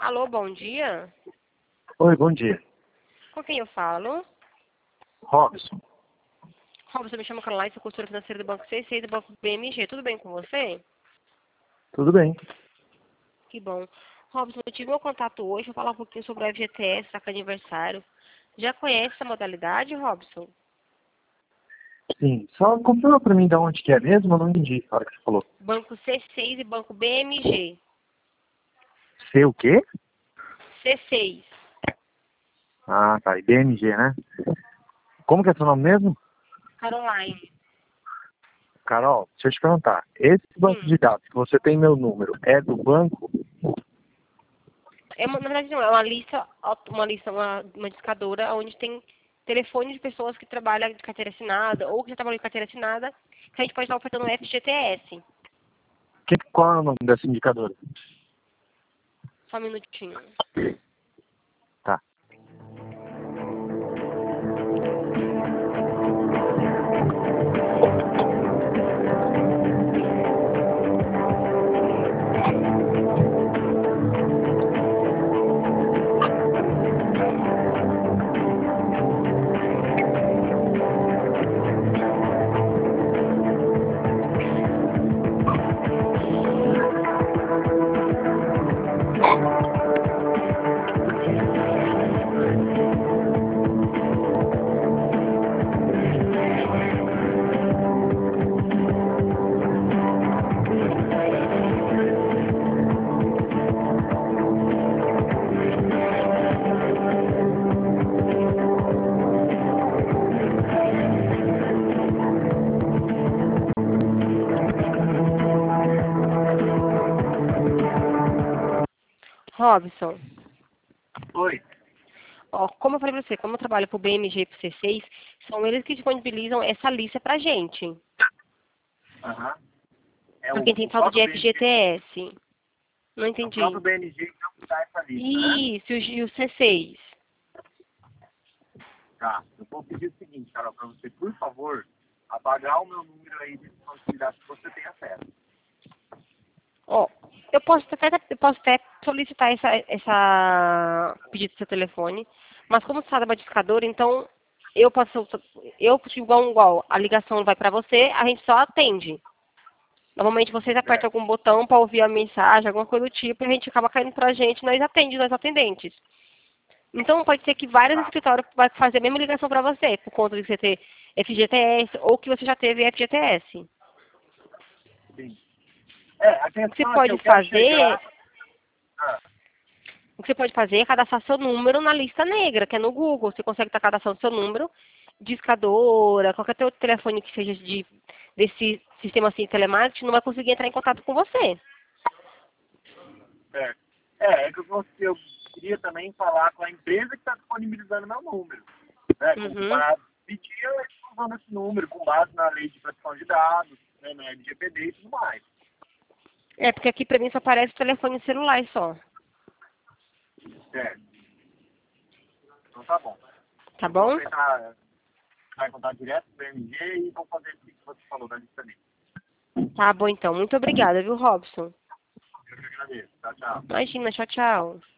Alô, bom dia. Oi, bom dia. Com quem eu falo? Robson. Robson, me chama Caroline, sou consultora financeira do Banco C6 e do Banco BMG. Tudo bem com você? Tudo bem? Que bom. Robson, eu tive meu contato hoje para falar um pouquinho sobre o FGTS, saca aniversário. Já conhece essa modalidade, Robson? Sim. Só confirma pra mim de onde que é mesmo, eu não entendi a hora que você falou. Banco C6 e Banco BMG. C o quê? C6. Ah, tá. E BMG, né? Como que é seu nome mesmo? Caroline. Carol, deixa eu te perguntar. Esse banco Sim. de dados que você tem meu número, é do banco? Na verdade, não. É uma lista, uma discadora, onde tem telefone de pessoas que trabalham de carteira assinada ou que já trabalham de carteira assinada, que a gente pode estar ofertando o FGTS. Qual é o nome dessa indicadora? Só um minutinho. Tá. Robson, Oi. ó, como eu falei pra você, como eu trabalho pro BMG e pro C6, são eles que disponibilizam essa lista pra gente. Aham. É Pra quem tem o falta de próprio BMG. FGTS. Não É o próprio entendi. BMG que não dá essa lista, né? Isso, e o C6. Tá. Eu vou pedir o seguinte, Carol, pra você, por favor, apagar o meu número aí de responsabilidade que você tem acesso. Ó, eu posso até solicitar essa pedido do seu telefone, mas como você está na discadora, então eu igual, a ligação vai para você, a gente só atende. Normalmente vocês apertam Certo. algum botão para ouvir a mensagem, alguma coisa do tipo, e a gente acaba caindo pra gente, nós atendentes. Então pode ser que vários Tá. escritórios vai fazer a mesma ligação para você, por conta de você ter FGTS ou que você já teve FGTS. Sim. É, a O que você questão é que pode eu quero fazer chegar. Ah, O que você pode fazer é cadastrar seu número na lista negra, que é no Google. Você consegue estar cadastrando seu número, discadora, qualquer outro telefone que seja desse sistema assim telemático, não vai conseguir entrar em contato com você. certo. É que eu queria também falar com a empresa que está disponibilizando meu número. Né, Uhum. para pedir eles usando esse número com base na lei de proteção de dados, né, na LGPD e tudo mais. É, porque aqui pra mim só aparece o telefone celular só. Certo. Então tá bom. Tá Eu vou bom? tentar entrar em contato direto com o BMG e vou fazer isso que você falou da lista dele. Tá bom então. Muito obrigada, viu, Robson? Eu que agradeço. Tchau, tchau. Imagina, tchau, tchau.